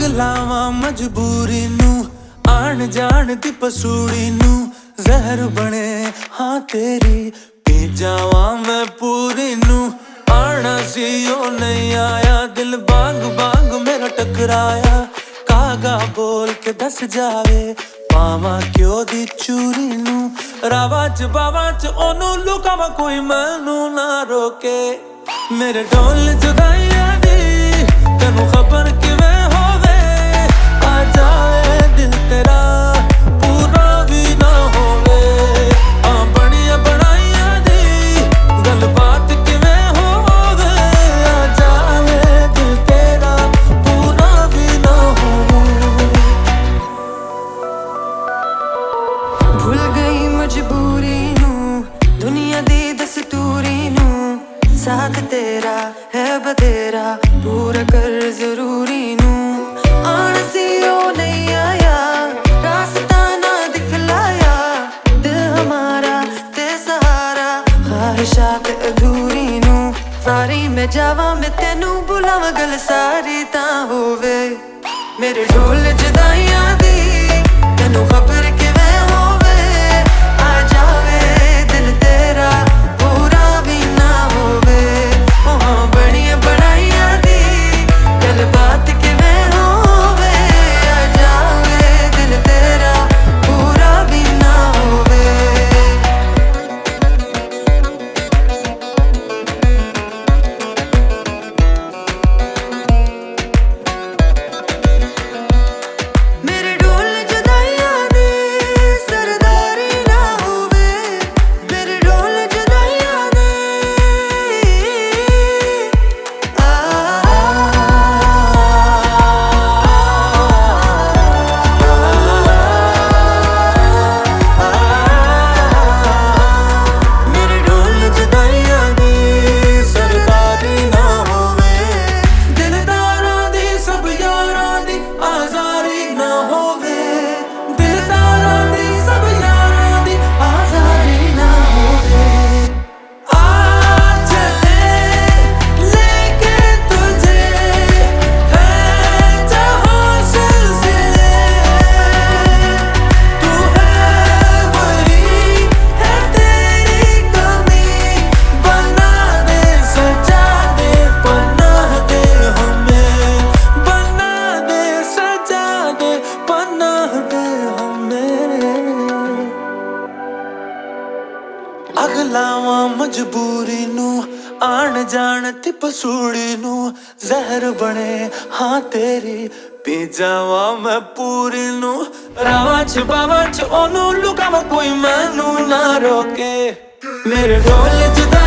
ਲਾਵਾਂ ਮਜਬੂਰੀ ਨੂੰ ਆਣ ਜਾਣ ਦੀ ਪਸੂੜੀ ਨੂੰ ਜ਼ਹਿਰ ਬਣੇ ਹਾਂ ਤੇਰੀ ਪੀ ਜਾਵਾਂ ਮੈਂ ਪੂਰੀ ਨੂੰ ਆਣਾ ਸੀ ਉਹ ਨਹੀਂ ਆਇਆ ਦਿਲ ਬਾਂਗ ਬਾਂਗ ਮੇਰਾ ਟਕਰਾਇਆ ਕਾਗਾ ਬੋਲ ਕੇ ਦੱਸ ਜਾਵੇ ਪਾਵਾਂ ਕਿਉਂ ਦੀ ਚੂਰੀ ਨੂੰ ਰਾਵਾਂ ਚ ਬਾਵਾਂ ਚ ਉਹਨੂੰ ਲੁਕਾਵਾਂ ਕੋਈ ਮੈਨੂੰ ਨਾ ਰੋਕੇ ਮੇਰੇ ਢੋਲ ਜੁਦਾਈਆਂ ਦੀ ਤੈਨੂੰ ਖਬਰ ਕਿਵੇਂ ਹੋਵੇ ਆ ਜਾਵੇ ਦਿਲ ਤੇਰਾ ਪੂਰਾ ਵੀ ਨਾ ਹੋਵੇ ਆ ਬਣੀਆਂ ਬਣਾਈਆਂ ਦੀ ਗੱਲਬਾਤ ਕਿਵੇਂ ਹੋਵੇ ਆ ਜਾਵੇ ਦਿਲ ਤੇਰਾ ਪੂਰਾ ਵੀ ਨਾ ਹੋਵੇ ਭੁੱਲ ਗਈ ਮਜਬੂਰੀ ਨੂੰ ਦੁਨੀਆ ਦੀ ਦਸਤੂਰੀ ਨੂੰ साथ तेरा है बतेरा पूरा कर जरूरी नू आना सी ओ नहीं आया रास्ता ना दिखलाया दिल हमारा ते सहारा ख्वाहिशात अधूरी नू सारी मैं जावा मैं तेनू बुलावा गल सारी ता होवे मेरे ढोल जुदाइयां दी तेनू खबर किवें होवे आ जावे दिल तेरा पूरा भी ना होवे बात किवें होवे आ जावे दिल तेरा पूरा भी ना होवे मेरे ढोल जुदाइयां दी सरदारी ना होवे मेरे ढोल जुदाइयां दी ਅਗਲਾਵਾਂ ਮਜਬੂਰੀ ਨੂੰ ਆਣ ਜਾਣ ਤੇ ਪਸੂੜੀ ਨੂੰ ਜ਼ਹਿਰ ਬਣੇ ਹਾਂ ਤੇਰੀ ਪੀ ਜਾਵਾਂ ਮੈਂ ਪੂਰੀ ਨੂੰ ਰਾਵਾਂ ਚ ਬਾਵਾਂ ਚ ਉਹਨੂੰ ਲੁਕਾਵਾਂ ਕੋਈ ਮੈਨੂੰ ਨਾ ਰੋਕੇ ਮੇਰੇ ਢੋਲ ਜੁਦਾ